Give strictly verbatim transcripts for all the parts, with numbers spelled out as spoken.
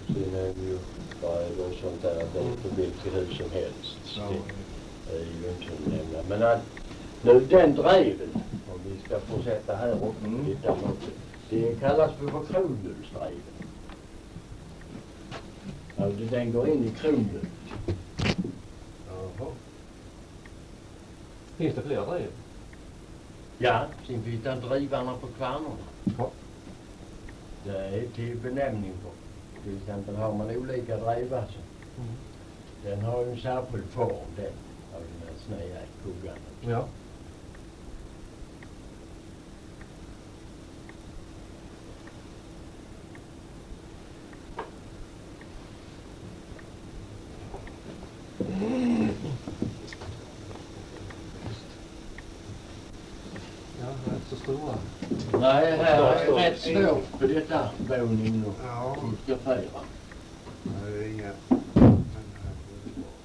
Sen är det ju bara och sånt där att det är på vilket hus som helst. Ja. Det är ju inte att nämna. Men att nu den dreven, om vi ska fortsätta här uppe Mm. titta på det, det kallas för, för kronhjulsdreven. Alltså den går in i kronhjul. Jaha. Finns det fler drev? Ja, sen finns det drivarna på kvarnorna. Ja. Det är till benämning på. Till exempel har man olika drevar så. Mm. Den har ju en särskild form den av den här sneda kuggan. Ja. Ja, rätt så stora. Nej, här är Stopp, stopp. rätt svårt på detta våning och Ja. fotografera. Det är inga... Men här är det bra.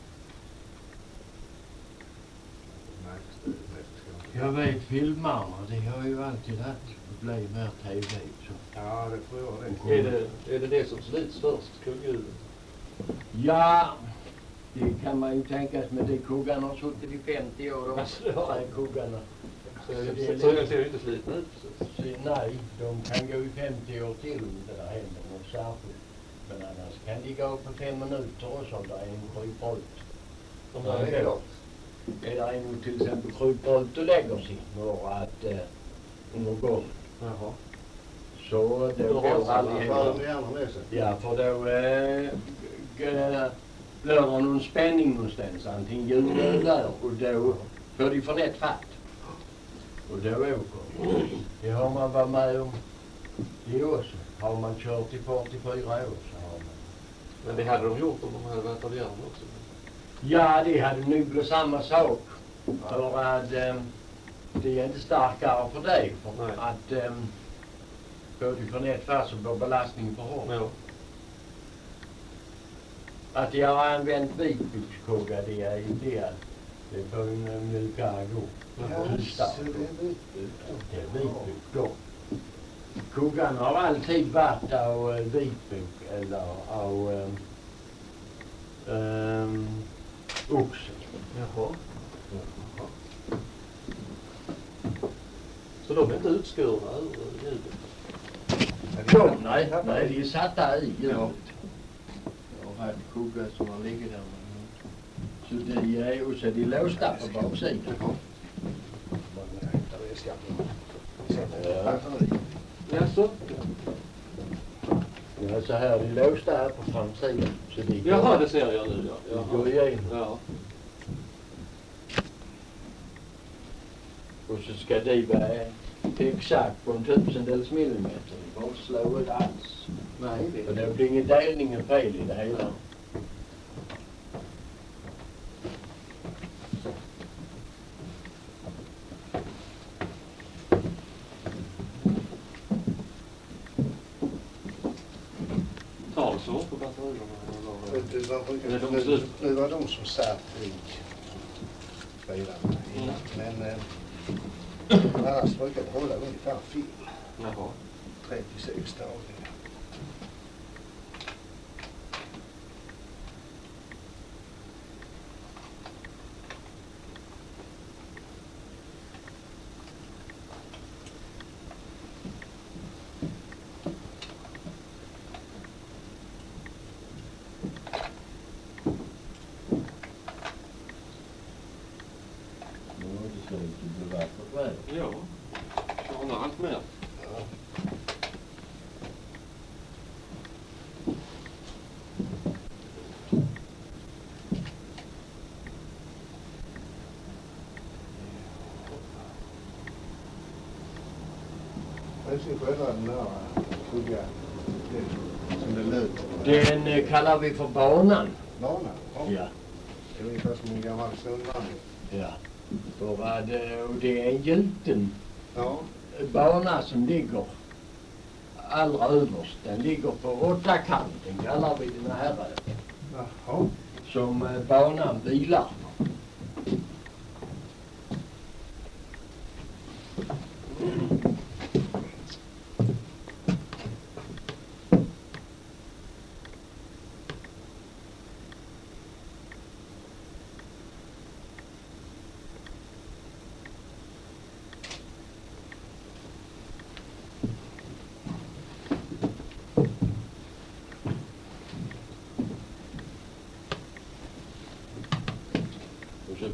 Märks det rätt ska- Jag vet filmarna, det har ju alltid haft problem med T V. Så. Ja, det tror jag det. Är det, är det det som slits först, kugghjulet? Ja, det kan man ju tänka sig, men det kuggarna har suttit i femtio år. Alltså, ja. Nej, kuggarna. Så, Så det är så, lite- så ser ju inte slitna ut precis. Så, nej, de kan gå i femtio år till om det där händer något särskilt. Men annars kan de gå på fem minuter också om det är en krypbrut. De Ja, där det är är klart. Är det en till exempel krypbrut och lägger sig några att eh, under gång. Jaha. Så då Då har går alla allihop. Vad de gärna med sig. Ja, för då äh, g- blir det någon spänning någonstans, antingen ljud eller där, och då får de för lätt fatt. Och då åker de. Det har man varit med om det också. Har man kört i fyrtiofyra år så har man. Men det hade de gjort om de hade varit av järn också. Ja, det hade nog blivit samma sak. För att äh, det är inte starkare för dig. För Nej. att äh, får de för lätt fatt så blir belastningen för hård. Ja. Att jag har använt vitbukskugga, det är ju det att det får en mjukare gå. Ja, Tystare. så det är vitbuk. Det är vitbuk då. Kuggan har alltid varit av eh, vitbuk eller av um, um, oxen. Jaha. Så de är inte utskurna ur ljudet? De, nej, nej, de är satta i ljudet. Jag har haft kuggar som har legat där. Så de är, och så är de låsta på baksidan. Ja. Jaså? Ja, så här, de låsta här på framsidan. Så de går, Jaha, det ser jag nu. Ja. de går igenom. Ja. Och så ska de vara exakt på en tusendels millimeter. Det går inte slå ut alls. Nej, För det blir ingen delning och fel i det hela. tar det så på batterierna? eller? Det var, Eller de nu, slut. nu var de som satt i bilarna innan. Mm. Men eh, annars brukar det hålla ungefär film. Jaha. trettiosex dagar. Nu har det slut att bli vackert väder. Ja. Klarnar allt mer. Ja. Vad är själva den där kuggan som det löper? Den eh, kallar vi för banan. Banan? Ja. Det är ungefär som en gammal snurrvagn. Ja. För att, eh, och det är en gjuten Ja. bana som ligger allra överst. Den ligger på åttakanten, kallar vi den här. Jaha. Som eh, banan vilar.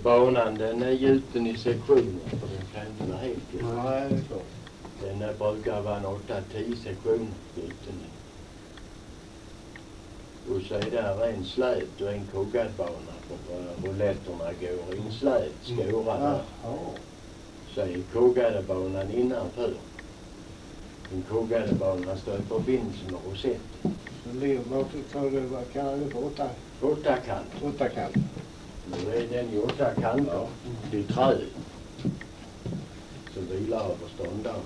banan den är gjuten i sektioner för den kan inte vara helt gjuten. Nej, det är klart. Den är brukar vara en åtta tio sektioner gjuten. Och så är där en slät och en kuggad bana för rouletterna går i en slät skårad. Ja. Så är kuggade banan innanför. Den kuggade banan står i förbindelse med rosett. Så ligger det, vad kallar du för åtta? Åtta kant. Åtta kant. Nu är den i åtta kanter. Det är träd som vilar över ståndarna.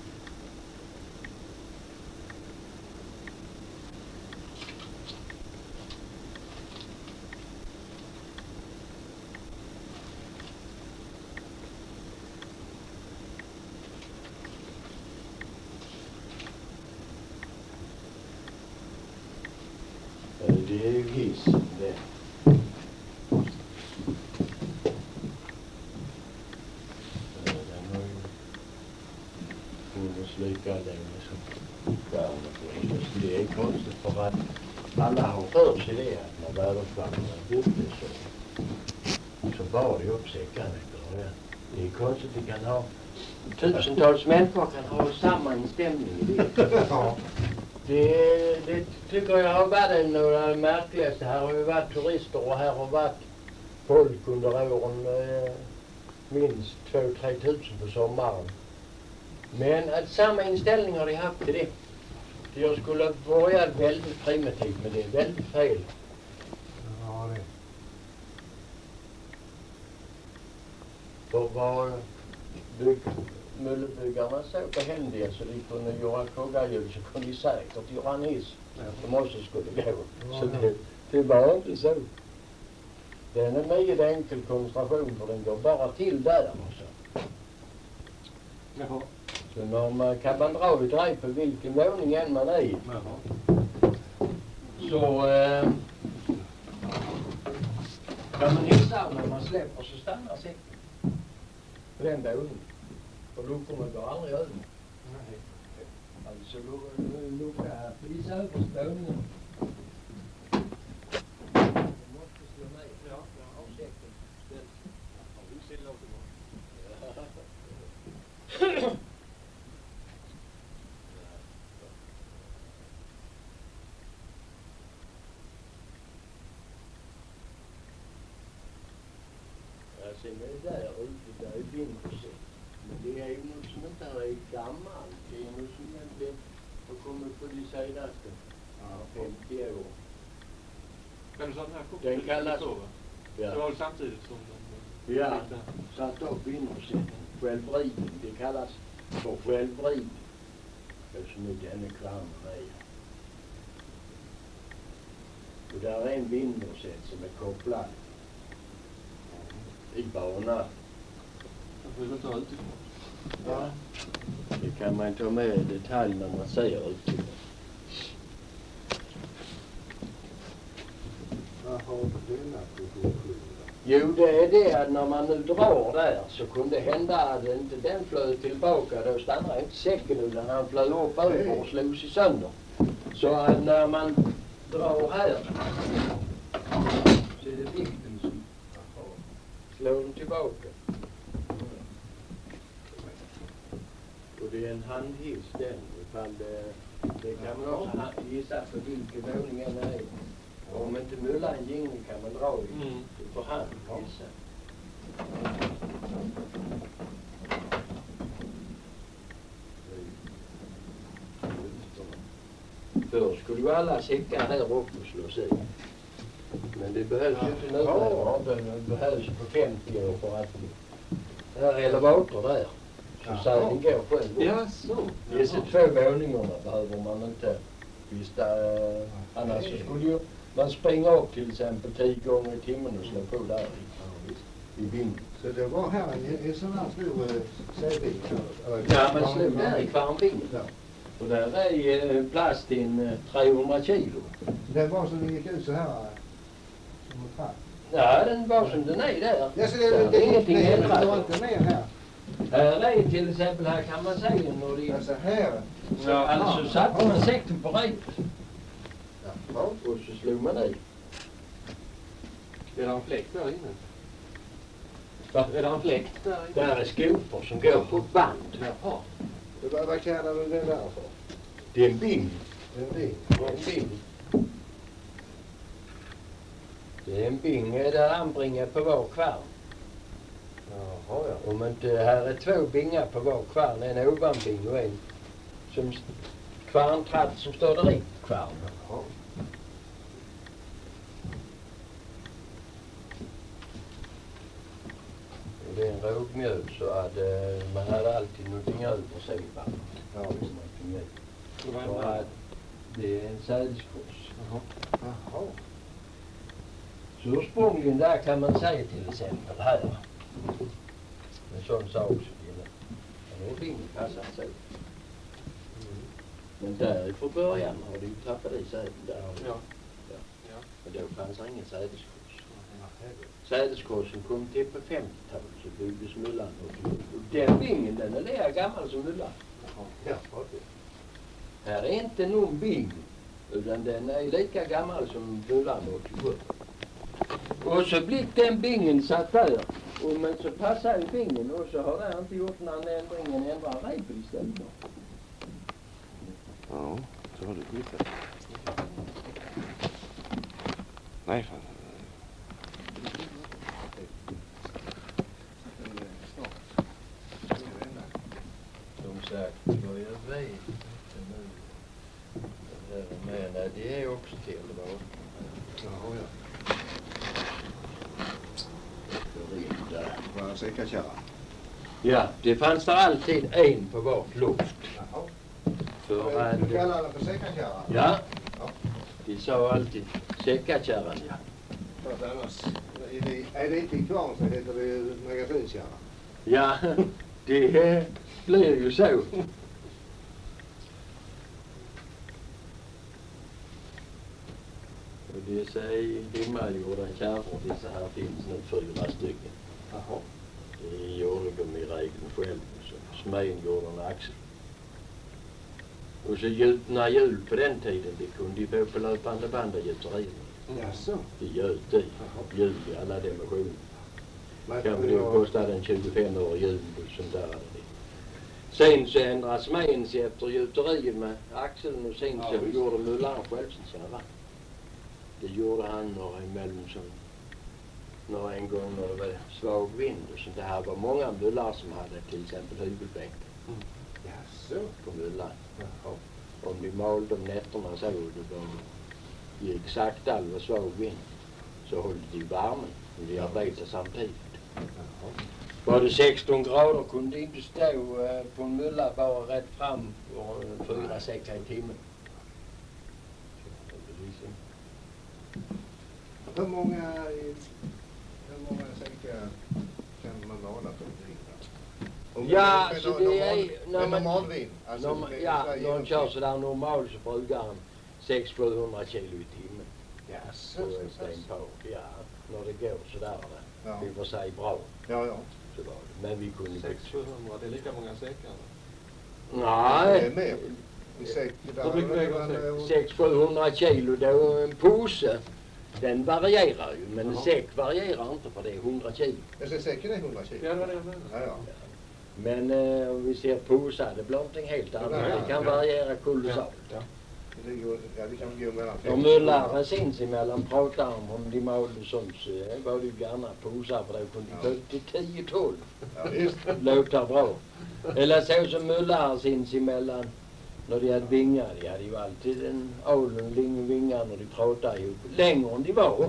Det är ju hissen det. Den har ju funnits lika länge som värme. Det är konstigt för att alla har för sig det att när väderkvarnen byggdes så, så bar det upp säckarna efter det. Det är konstigt att vi kan ha tusentals människor kan ha samma inställning i det. Ja. Det, det tycker jag har varit en av de märkligaste. Här har ju varit turister och här har varit folk under åren eh, minst två till tre tusen på sommaren. Men att samma inställning har de haft till det. Jag skulle börja väldigt primitivt men det är väldigt fel. Ja, det. För vad bygg, mullebyggarna så behändiga så de kunde göra kugghjul så kunde de säkert göra en hiss som också skulle gå. Så det, det var inte så. Den är mycket enkel konstruktion för den går bara till där. Så. Jaha. Så när man kan man dra i drej på vilken våning än man är i. Jaha. Så eh, kan man hissa när man släpper så stannar säcken. På den våningen. Och luckorna går aldrig över. Nej. Alltså lucka här på vissa översta våningar. Du måste slå ner. Ja, jag har säcken. Ja, vi ser långt bort. Ja, sen är det där ute, där är vintersäck. Men det är ju något som inte är gammalt. Det är något som egentligen har kommit på de senaste femtio år. Men du sa den här kom Den kallas... så, va? Ja. Det var väl samtidigt som den... Ja, satt upp vintersäcken. Självriden. Det kallas för självriden. Det är så mycket henne kvarnen är. Och där är en vintersäck som är kopplad i banan. Jag vill inte ha utifrån. Ja. Det kan man ta med i detalj när man ser utifrån. Vad har du denna konstruktion? Jo, det är det att när man nu drar där så kunde det hända att inte den flöt tillbaka. Då stannar inte säcken utan han flöt upp över och slog sig sönder. Så att när man drar här så är det vikten som slår den tillbaka. Och det är en handhiss den. Ifall det, det kan man också gissa på vilken våning än är. Om inte mullan ginge kan man dra i mm. för hand gissa. Förr skulle ju alla säckar här uppe slås i. Men det behövs ju inte nu. Ja, det behövs på femtio år för att här är elevator där. Så sägen går själv. Ja, så. Dessa två våningarna behöver man inte vissta. Annars så skulle ju man springa upp till exempel tio gånger i timmen och slå på där i, i vinden. Så det var här en, en sån här stor sävik? Ja, man slog där i kvarnvinden. Ja. Och där är eh, plast till en trehundra kilo. Det var som den gick ut så här som en trapp? Ja, den var som den är där. Ja, så det, det, det, det är ingenting det, ändrat. det var inte mer här? Här är till exempel, här kan man säga när det Alltså här? Ja, alltså satte man säkten på repet. Ja, och så slog man i. Är det en fläkt där inne? Va? Är det en fläkt där? Där är skopor som går på band. Jaha. Vad, vad kallar du det där för? Det är en bing. En bil? Det är en bing. Det är en bing där anbringar på var kvarn. Jaha, ja. Om inte här är två bingar på var kvarn, en ovanbing och en som kvarntratt som står där i kvarn. Jaha. Och det är en rågmjöl så att eh, man hade alltid någonting över sig. Va? Ja. Någonting i. Det var en Så bra. att det är en sädeskurs. Jaha. Jaha. Så ursprungligen där kan man säga till exempel här. En sån sak som det är nog bing passat så. Men där från början har du ju tappat i säden där. Ja. Ja. Ja. Men då fanns det ingen sädeskurs. Sädeskursen kom till på femtiotalet så byggdes myllan. Och den bingen den är lika gammal som myllan. Ja. Här är inte någon bing utan den är lika gammal som myllan åttiosju. Och så blev den bingen satt där. Och men så passar ju bingen och så har det inte gjort någon ändring än ändrar rejpen istället. Ja, så har du blivit. Nej, fan. Som sagt, vad jag vet inte nu. Det där med, nej, det är också till va? Jaha, ja. Bara säckarkärra. Ja, det fanns där alltid en på vart luft. Jaha. För att, Du kallar den för säckarkärra? ja, Ja. de sa alltid säckakärran, ja. För att annars, är det, är det inte i kvarn så heter det magasinskärra. Ja, det blir ju så. Och dessa i himmelgjorda kärror, dessa här finns nu fyra stycken. Jaha. Det gjorde de i regeln själv. Så smeden gjorde en axel. Och så gjutna hjul på den tiden, det kunde de få på löpande band och gjuterier. Jaså? Det göt i. Hjul i alla dimensioner. Men Kanske det kostade en tjugofem år hjul och sånt där. Sen så ändrade smeden sig efter gjuteriet med axeln och sen Ja, så visst. gjorde mullaren själv sin kärra. Det gjorde han några emellan som några en gång när det var svag vind och sånt. Det här var många mullar som hade till exempel huvudbänk Jaså? på mullan. Jaha. Om de malde om nätterna så det var gick sakta eller svag vind så höll de värmen och de arbetade samtidigt. Jaha. Var det sexton grader kunde de inte stå eh, på en mulla bara rätt fram och eh, fyra säckar i timmen. Hur många, hur många säckar kan man mala på en vin? Om Ja, en så normal- det är- när En man- normal vin? Alltså, Norma, det är ja, så här när de kör genomsnitt. sådär normal så brukar han sex till sjuhundra kilo i timmen Jaså, på så en pass. sten på. Ja, när det går sådär. Ja. Det var sig bra. Ja, ja. Så var det. Men vi kunde sex till sjuhundra, det är lika många säckar. Det Nej, är mer. I säck, där Hur mycket har det väger en varit, eh, sex till sjuhundra kilo då en påse. Den varierar ju, men en Jaha. säck varierar inte för det är hundra kilo. alltså säcken är hundra kilo. Ja, det var det jag menade. Ja, ja. Men eh, om vi ser påsar, det blir någonting helt annat. Ja, Det kan ja. variera kolossalt. Ja. Det, går, ja, det kan gå mellan Och mullare sinsemellan pratar om om de malde sånt så eh, var det ju gärna påsar för då kunde de Ja. gå till tio tolv. Ja, visst. Låter bra. Eller så som mullare sinsemellan när de hade vingar. De hade ju alltid en ålen länge vingar när de pratade ihop. Längre än de var.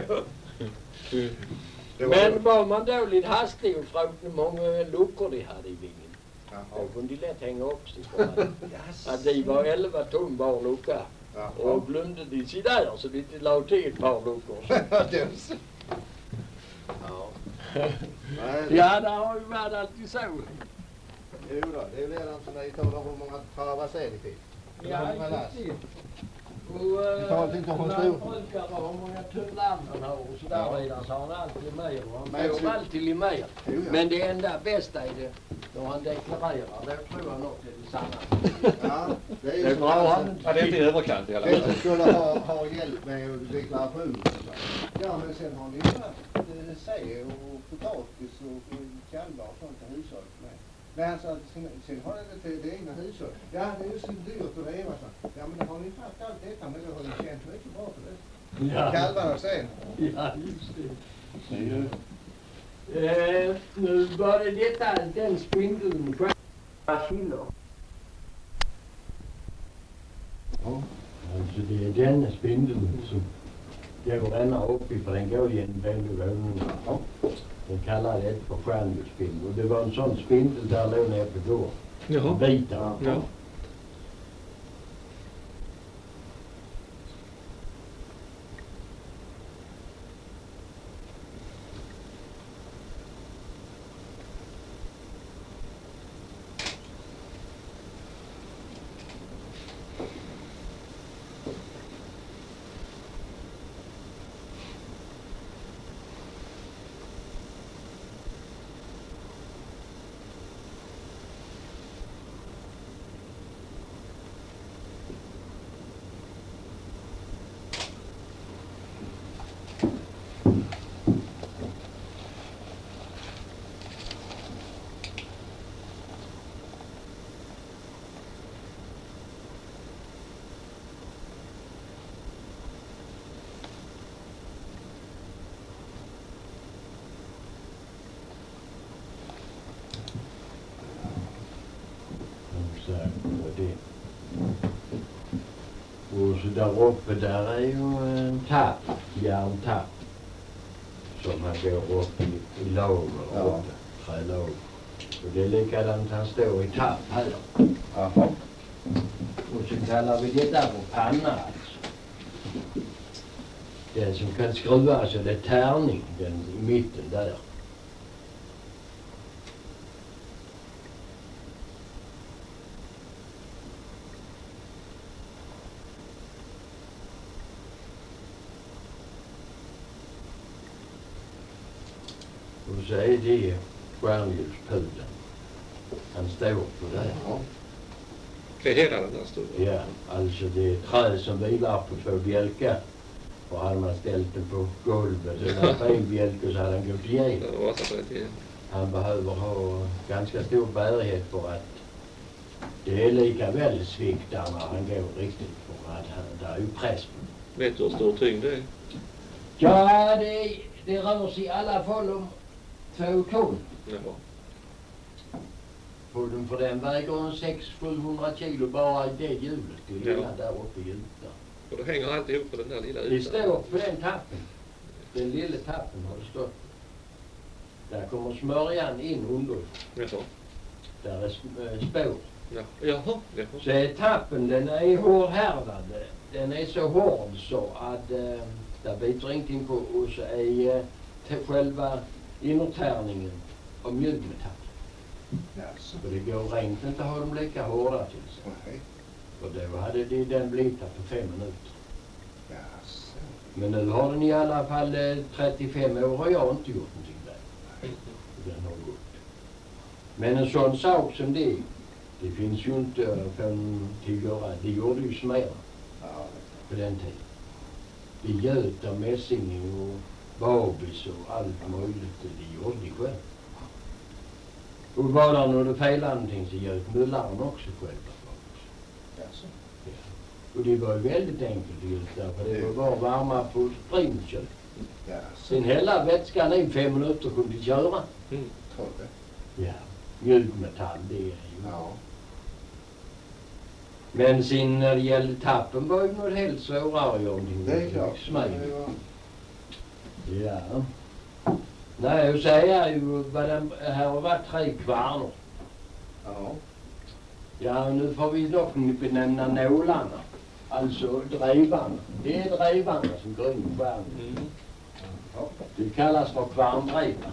Det var Men var man dåligt hastig och frågade hur många luckor de hade i vingen. Då Jaha. kunde de lätt hänga upp sig för att, Jaså. att de var elva tom var lucka. Jaha. Och glömde de sig där så de inte la till ett par luckor. Den- Ja. Nej, Ja, det har ju varit alltid så. Jo då, det är väl inte när ni talar om hur många travar ser ni till. Eller har ni med last? Och Vi tar allting till när hos han stor. brukar ha många tunnland han har och så där Ja. vidare så har han alltid mer och han Men får så- alltid mer. Jo, ja. Men det enda bästa är det då han deklarerar, då tror han också det är det sanna. Ja, det är ju Det så drar att- han Ja, det är inte i överkant i alla Den fall. som skulle ha, ha hjälp med deklaration. Ja, men sen har ni ju haft eh, säg och potatis och kalvar och sånt till hushållet med. Men han sa att sen, sen har ni inte det egna hushållet. Ja, det är ju så dyrt att leva så. Ja, men det har ni haft allt detta, men det har ni känt mycket bra för det. Ja, Kalvarna sen. ja just det. Eh, nu var det detta, den spindeln, kilo. Ja, alltså det är den spindeln som går ända upp i, för den går genom bälgvåningen. Ja. Den kallar det för stjärnljusspindel. Och det var en sån spindel där låg nere på gården. Jaha. Bitar. Ja. Så, och det. Och så där uppe där är ju en tapp, järntapp. Som han går upp i, i lager, Ja. uppe, trälager. Och det är likadant han står i tapp här. Jaha. Och så kallar vi detta för panna alltså. Den som kan skruva så det är tärning, den i mitten där. Och så är det stjärnljuspudeln. Han står på det. Ja. Det är hela den där stunden. Ja, alltså det är ett träd som vilar på två bjälkar. Och hade man ställt den på golvet eller på en bjälke så hade den gått igenom. Den rasar sig till. Han behöver ha ganska stor bärighet för att det är lika väl sviktar när han går riktigt för att han, det är ju press på den. Vet du hur stor tyngd det är? Ja, det, det rör sig i alla fall om två ton Jaha. på den, för den väger en sex till sjuhundra kilo bara i det hjulet. Det är Ja. lilla där uppe i hjulet. Och då hänger alltihop på den där lilla Det ytan. står på den tappen. Den lilla tappen har det stått. Där kommer smörjan in under. Jaha. Där är sp- äh, spår. Ja. Jaha. Jaha. Så är tappen, den är hårdhärdad. Den är så hård så att äh, där biter ingenting på. Och så är äh, till själva innertärningen av mjölkmetall. Jaså. För det går rent inte att ha dem lika hårda till sig. Nej. Och då hade det, den blivit där på fem minuter. Jaså. Men nu har den i alla fall eh, trettiofem år och jag har inte gjort någonting där. Den har gått. Men en sån sak som det, det finns ju inte förrän till göra. Det gjorde ju smera Ja, på den tiden. Det göt av mässing och babis och allt möjligt. Det gjorde de själv. Och var det något fel någonting så göt mullaren också själv. jaså. Och det var ju väldigt enkelt just där, för det var bara varma på springkök. Jaså. Sen hälla vätskan i fem minuter kunde de köra. Mm. Tror det. Ja, mjölkmetall det är ju. Ja. Men sen när det gällde tappen var ju något helt svårare att göra någonting. Det är klart. Smäll. Det var- Ja. Nej, och så är ju vad den, här har varit tre kvarnor. Ja. Ja, nu får vi dock benämna nålarna. Alltså drevarna. Det är drevarna som går in i skärmen. Mm. Ja. Det kallas för kvarndrivare.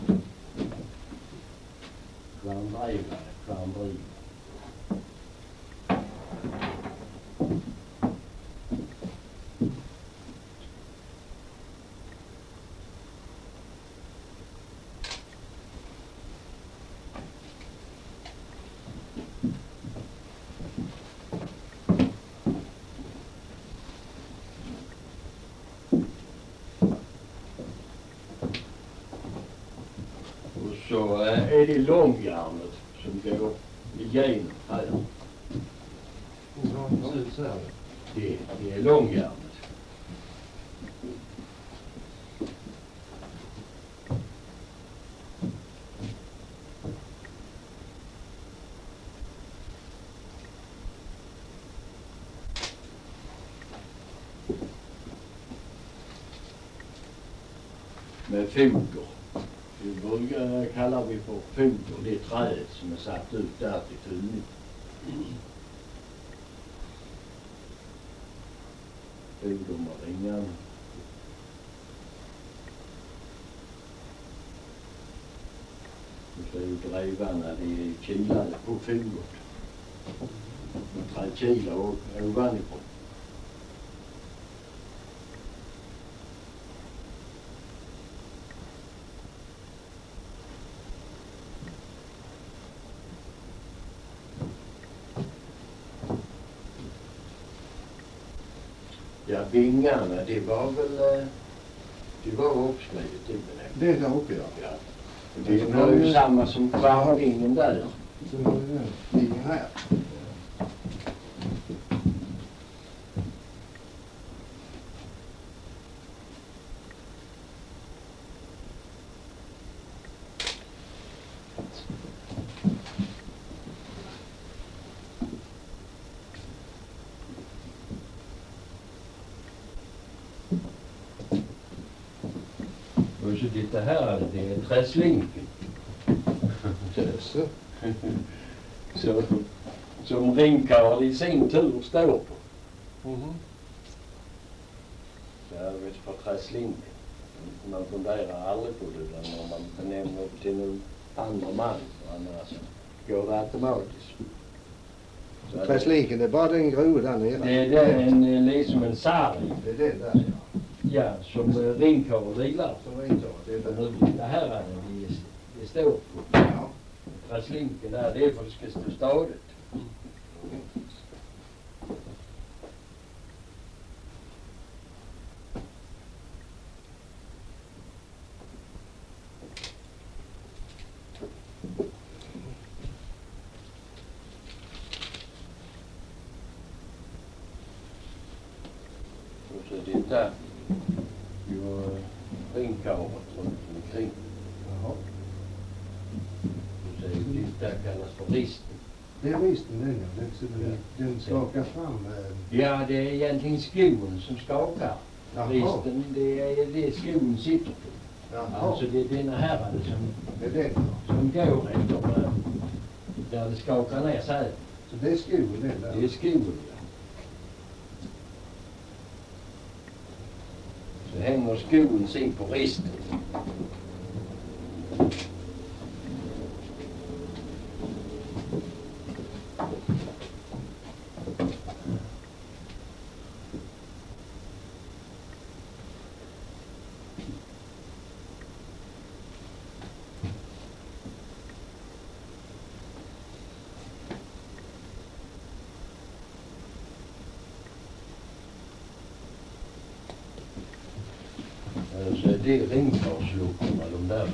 Kvarndrivare, kvarndrivare. är det långjärnet som går igenom här. Ja, precis så här. Det, det är långjärnet. Med foger. Det brukar kallar vi för foger, det trädet som är satt ut där till tullning. Fodermaringan. Och så är ju drevarna, det är kilade på fogert. Trädkilar ovanifrån. Ja, vingarna, det var väl, det var uppskrivet, det väl. Det är där uppe, ja. Ja. Det var ju samma som skärvingen där. Så har vi den vingen här. Och så det här, det är träslinken. Så. Så, som ringkarl i sin tur står på. Mhm. Så här vet för träslinken. Man funderar aldrig på det utan när man benämner till någon andra man. Annars går det automatiskt. Så att Träslinken, det är bara den grova där nere. det är den, en, liksom en sarg. Det är den där, ja. Ja, som uh, ringkarl vilar. Som ritar, det är Och den. nu det här är det, det står på. Ja. Träslinken där, det är för att det ska stå stadigt. Och så det där, ju ringkarlet runt omkring. Jaha. Och så är det där kallas för risten. Det är risten den, ja. Den, så den, den skakar fram. Eh, Ja, det är egentligen skon som skakar. Jaha. Risten, det är det skon sitter på. Jaha. Alltså det är denna här som, Det är den, ja. som går efter eh, där det skakar ner sig. Så det är skon den där. Det är skon, ja. Så hänger skon sin på risten. Så det är ringkarlsluckorna, de där.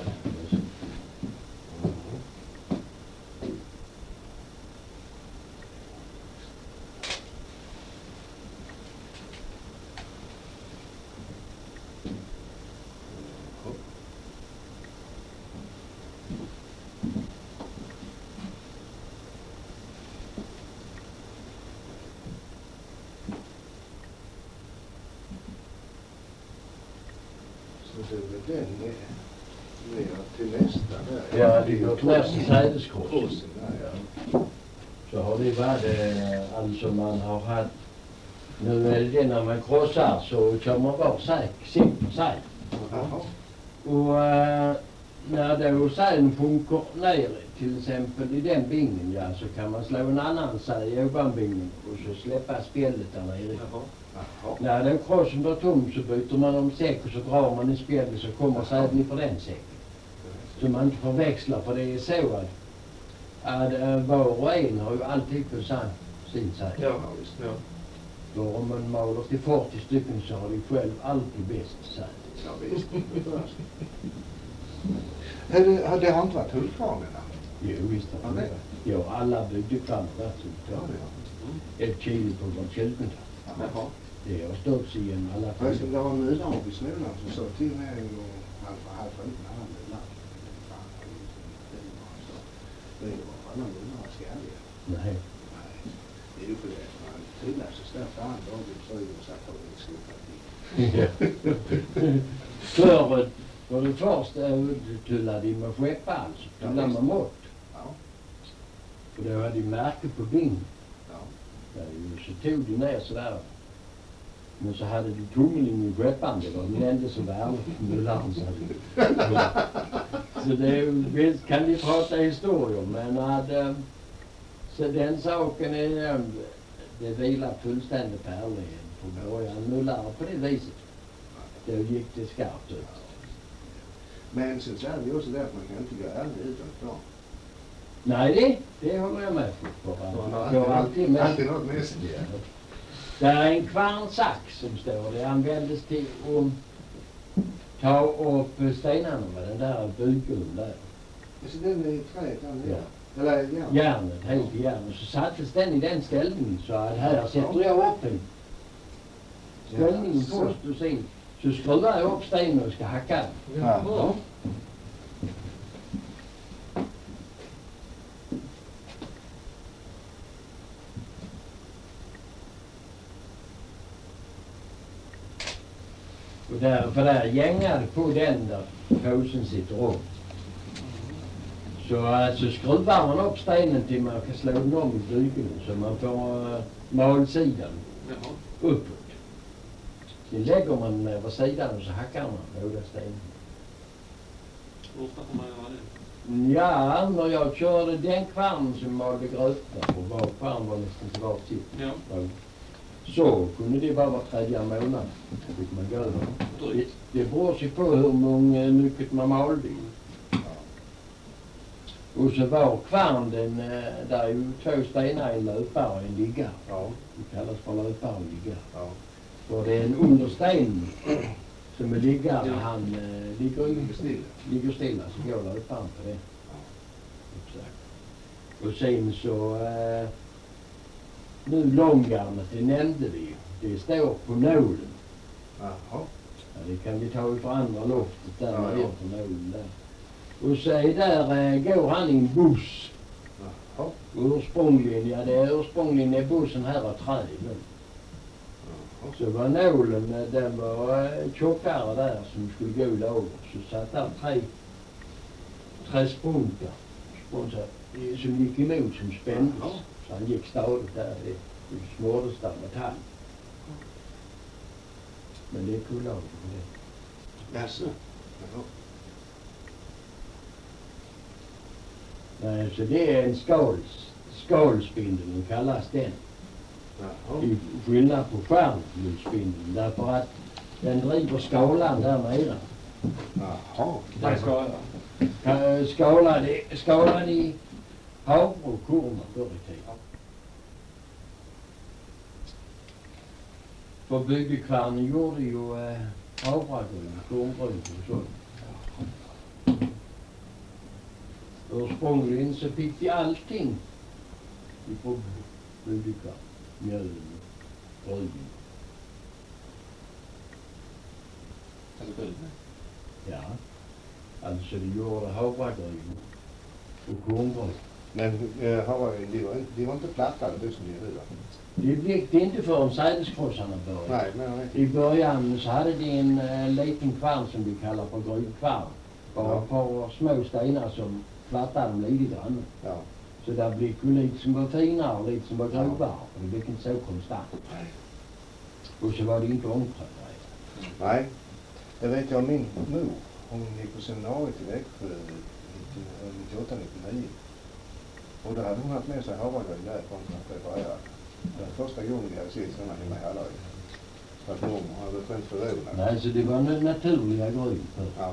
Så det är väl den ner, ner till nästa där. Ja, det går ner till sädeskorsen. Korsen där, ja. Så har det varit, eh, alltså man har haft, nu är det när man krossar så kör man var sig, säck för sig. Jaha. Och eh, när då säden sjunker ner till exempel i den bingen, ja, så kan man slå en annan säd i ovanbingen och så släppa spjället där nere. Jaha. Jaha. När den krossen blir tom så byter man om säck och så drar man i spjället så kommer säden ifrån den säcken. Så man inte förväxlar, för det är så att, att äh, var och en har ju alltid på sig sin säd. Ja, visst. Ja. Då om man maler till fyrtio stycken så har de själv alltid bäst säd. Ja, visst. Har det, har det har inte varit hullkvarnarna? Jo, visst har Ja, det. det. Jo, alla bygdekvarnar där som Ja, står. det har Ett kilo på var tjugonde. Jaha. Det har stått sig genom alla Förresten, tider. det var en udan vid Småland som sa till mig en gång han var halv ut när han blev ladd. Fan, han är inte fin och så. Det var alla undrar skalliga. Nej. Nej, det är ju för det. Han tillade sig starkt han dag i fri och satt och skopat i. Förr, för det första tullade de med skeppa alltså. Tullade med mått. Ja, Och då hade de märke på bingen. ja. Så tog de ner sådär. Men så hade de tumlingen i skeppan. Det var den enda som var ärlig. Mullaren sa det. Så det är ju- visst kan vi prata historier. Men att, eh, så den saken är, eh, det vilar fullständigt på ärlighet på början. Mullare på det viset. Då gick det skarpt ut. Men sen så är det ju också det att man kan inte gå ärlig utan plan. Nej, det, det håller jag med på. Man Man går alltid med. alltid något med sig. Det är en kvarnsax som står. Det användes till att ta upp stenarna med den där bygeln där. Så den är i träet där nere? Ja. Eller ja. Järnet, helt i järnet. Så sattes den i den ställningen så att här sätter jag upp en ställning först och sen så skruvar jag upp stenen och ska hacka den. Ja. Och där, för där gängade på den där påsen sitter upp. Så alltså skruvar man upp stenen till man kan slå den om i bygeln så man får uh, malsidan Jaha. uppåt. Sen lägger man den över sidan och så hackar man båda stenarna. Hur ofta får man göra det? Ja, när jag körde den kvarnen som malde gröta och var kvarn var nästan till var sitt. Ja. Så kunde det bara vara tredje månad. Så fick man gå över. Det, Drygt. det beror sig på hur många, mycket man malde. Och så var kvarn den, eh, där är ju två stenar, en löpare och en liggare. Ja. Det kallas för löpare och liggare. Ja. Och det är en understen som är liggare, Ja. han eh, ligger, Ligger stilla. ligger stilla så går löparen på det. Exakt. Och sen så, eh, nu långgarnet, det nämnde vi ju. Det står på nålen. Jaha. Ja, det kan vi ta ifrån andra loftet där, Ja, ja, ja. på nålen där. Och så är där eh, går han i en buss. Jaha. Ursprungligen, ja det är ursprungligen är bussen här av träd. nu. Jaha. Så var nålen, eh, den var eh, tjockare där som skulle gå i lager. Så satt där tre, tre sprunkar sprunkar, eh, som gick emot som spändes. Jaha. Så han gick stadigt där, det, det smördes där metall. Men det är kullager på det. Jaså? Jaha. Nej, så det är en skals, skalspindeln kallas den. Jaha. I skillnad på stjärnspindeln därför att den driver skalan där nere. Jaha. Den ska... Ka- Skalad, i- skalad i havre och korn förr i tiden. För bygdekvarnen gjorde ju eh, havregryn, korngryn och sånt. Ursprungligen så fick de allting ifrån bygdekvarn. Mjöl, gryn. Alltså guld. Ja. Alltså de gjorde havregryn och korngryn. Men äh, havregryn, de var, inte- de var inte plattade det som de är nu va? Det blev det inte förrän sädeskrossarna började. Nej, men nej. I början så hade de en äh, liten kvarn som vi kallar för grynkvarn. Bara Ja. ett par små stenar som plattade dem lite grann. Ja. Så där blev ju lite som var finare och lite som var grovare. Och det blev inte så konstant. Och så var det inte ångtrött. Nej. Jag vet jag min mor, hon gick på seminariet i Växjö nittioåtta nittionio. Och då hade hon haft med sig havregryn därifrån som att preparera. Det var första gången jag hade sett sådana hemma i Hallaryd. Så att mormor hade skämt förvånad. Nej, så det var den naturliga gryn för. Ja.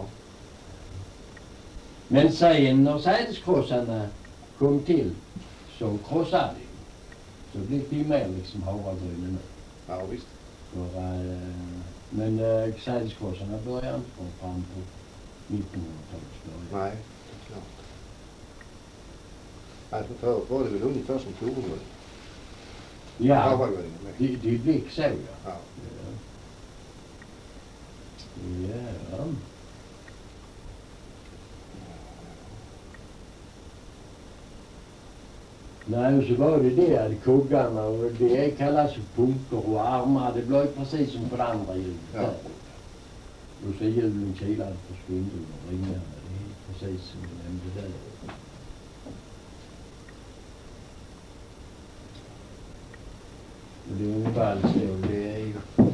Men sen när sädeskrossarna kom till så krossade de. Så blev det mer liksom havregrynen nu. Ja visst. För, äh, men äh, sädeskrossarna började inte komma fram på nittonhundratalets början. Nej, det är klart. Alltså förut var det väl ungefär som Torngrund. Ja, Havregryn med. det, det blev så ja. Ja. Ja. Ja. Nej, och så var det det att kuggarna och det kallas för punkter och armar. Det blev precis som på det andra hjulet. Ja. Och så hjulen kilade på spindeln och ringarna. Det är precis som du nämnde där. Och det är ungefär så. Det är ju...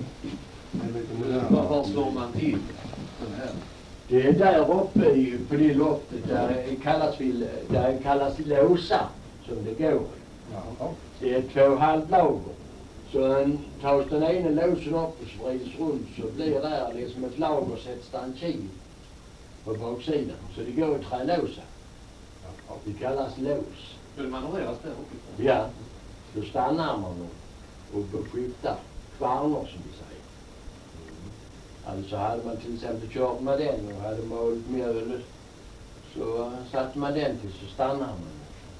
Var, var slår man till den här? Det är där uppe i, på det loftet där kallas vi, där kallas låsa som det går i. Jaha. Det är två halvlager. Så en, tas den ena låsen upp och sprids runt så blir där det som ett lager sätts där en kil på baksidan. Så det går i trälåsa. Det kallas lås. Skulle man manövreras där uppe? Ja, då stannar man och, och skiftar kvarnor som vi säger. Alltså hade man till exempel kört med den och hade målt mjöl så satte man den till så stannar man.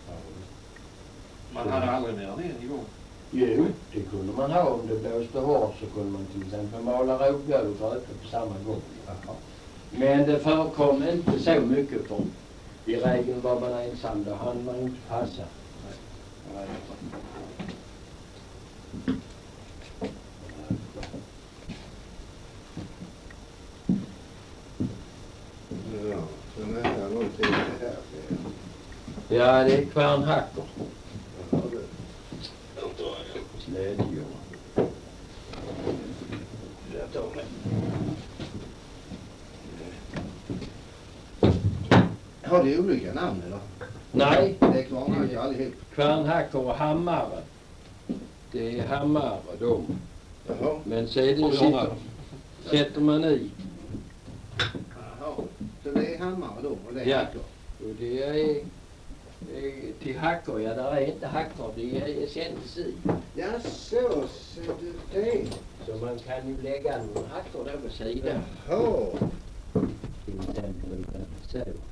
Man hade aldrig mer än en igång. Jo, det kunde man ha. Om det blåste hårt så kunde man till exempel mala rågmjöl och gröta på samma gång. Men det förekom inte så mycket för i regel var man ensam. Då hann man inte passa. Nej. Ja, så nära någonting det här. Ja, det är kvärnhackor. Ja, det. Slädjor. Jag tar det. Har de olika namn eller? Nej, Det är kvarnhackor allihop. kvärnhackor och hammare. Det är hammare de. Jaha. Men så är det sitter, sätter man i. Jaha. Så det är hammare då och det är Ja. hackor. Och det är, är till hackor, ja där är inte hackor, det är känns i. Ja, så ser du det. Så man kan ju lägga några hackor där på sidan. Jaha. Till exempel så.